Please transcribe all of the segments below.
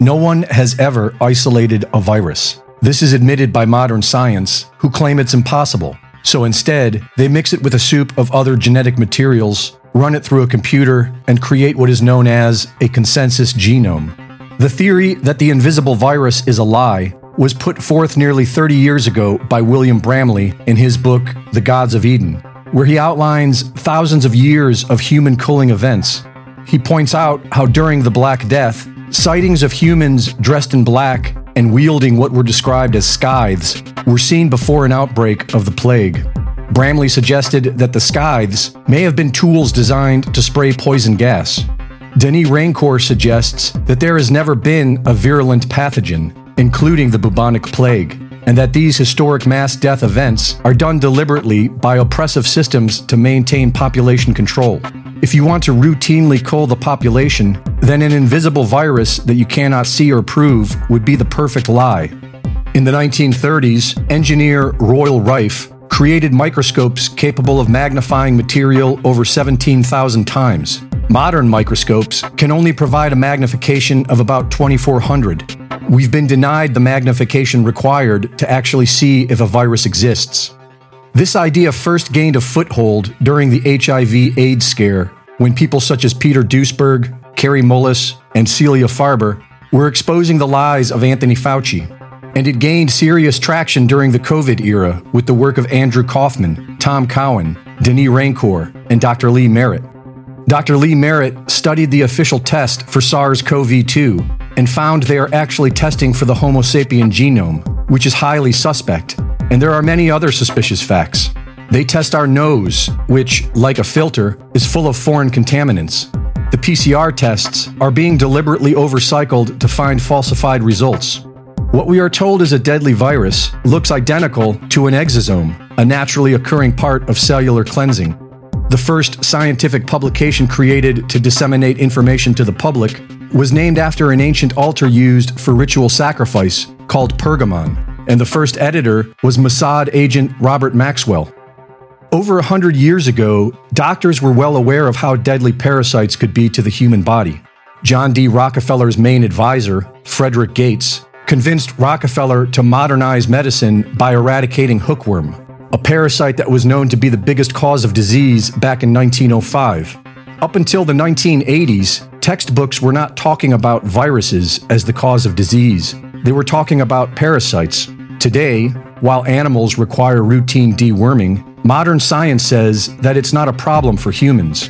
No one has ever isolated a virus. This is admitted by modern science, who claim it's impossible. So instead, they mix it with a soup of other genetic materials, run it through a computer, and create what is known as a consensus genome. The theory that the invisible virus is a lie was put forth nearly 30 years ago by William Bramley in his book, The Gods of Eden, where he outlines thousands of years of human culling events. He points out how during the Black Death, sightings of humans dressed in black and wielding what were described as scythes were seen before an outbreak of the plague. Bramley suggested that the scythes may have been tools designed to spray poison gas. Denis Rancourt suggests that there has never been a virulent pathogen, including the bubonic plague, and that these historic mass death events are done deliberately by oppressive systems to maintain population control. If you want to routinely cull the population, then an invisible virus that you cannot see or prove would be the perfect lie. In the 1930s, engineer Royal Rife created microscopes capable of magnifying material over 17,000 times. Modern microscopes can only provide a magnification of about 2,400. We've been denied the magnification required to actually see if a virus exists. This idea first gained a foothold during the HIV/AIDS scare, when people such as Peter Duesberg, Kary Mullis, and Celia Farber were exposing the lies of Anthony Fauci. And it gained serious traction during the COVID era with the work of Andrew Kaufman, Tom Cowan, Denis Rancourt, and Dr. Lee Merritt. Dr. Lee Merritt studied the official test for SARS-CoV-2 and found they are actually testing for the Homo sapien genome, which is highly suspect. And there are many other suspicious facts. They test our nose, which, like a filter, is full of foreign contaminants. The PCR tests are being deliberately overcycled to find falsified results. What we are told is a deadly virus looks identical to an exosome, a naturally occurring part of cellular cleansing. The first scientific publication created to disseminate information to the public was named after an ancient altar used for ritual sacrifice called Pergamon, and the first editor was Mossad agent Robert Maxwell. Over 100 years ago, doctors were well aware of how deadly parasites could be to the human body. John D. Rockefeller's main advisor, Frederick Gates, convinced Rockefeller to modernize medicine by eradicating hookworm, a parasite that was known to be the biggest cause of disease back in 1905. Up until the 1980s, textbooks were not talking about viruses as the cause of disease. They were talking about parasites. Today, while animals require routine deworming, modern science says that it's not a problem for humans.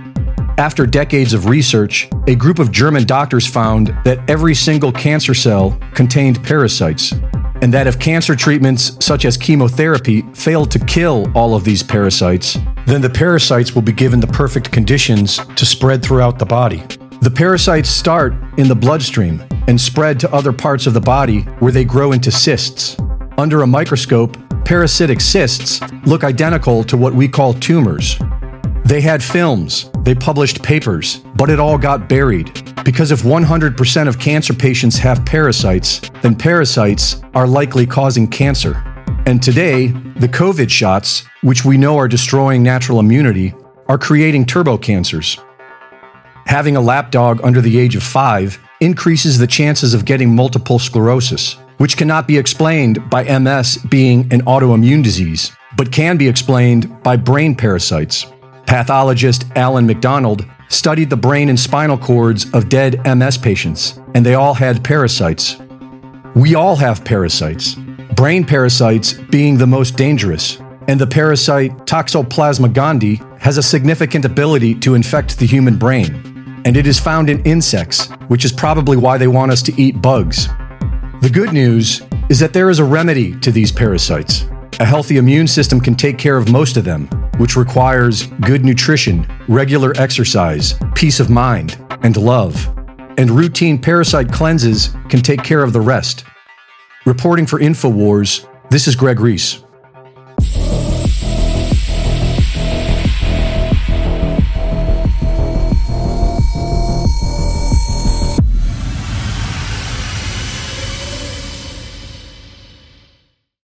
After decades of research, a group of German doctors found that every single cancer cell contained parasites, and that if cancer treatments such as chemotherapy fail to kill all of these parasites, then the parasites will be given the perfect conditions to spread throughout the body. The parasites start in the bloodstream and spread to other parts of the body where they grow into cysts. Under a microscope, parasitic cysts look identical to what we call tumors. They had films, they published papers, but it all got buried. Because if 100% of cancer patients have parasites, then parasites are likely causing cancer. And today, the COVID shots, which we know are destroying natural immunity, are creating turbocancers. Having a lapdog under the age of 5 increases the chances of getting multiple sclerosis, which cannot be explained by MS being an autoimmune disease, but can be explained by brain parasites. Pathologist Alan MacDonald studied the brain and spinal cords of dead MS patients, and they all had parasites. We all have parasites, brain parasites being the most dangerous, and the parasite Toxoplasma gondii has a significant ability to infect the human brain, and it is found in insects, which is probably why they want us to eat bugs. The good news is that there is a remedy to these parasites. A healthy immune system can take care of most of them, which requires good nutrition, regular exercise, peace of mind, and love. And routine parasite cleanses can take care of the rest. Reporting for InfoWars, this is Greg Reese.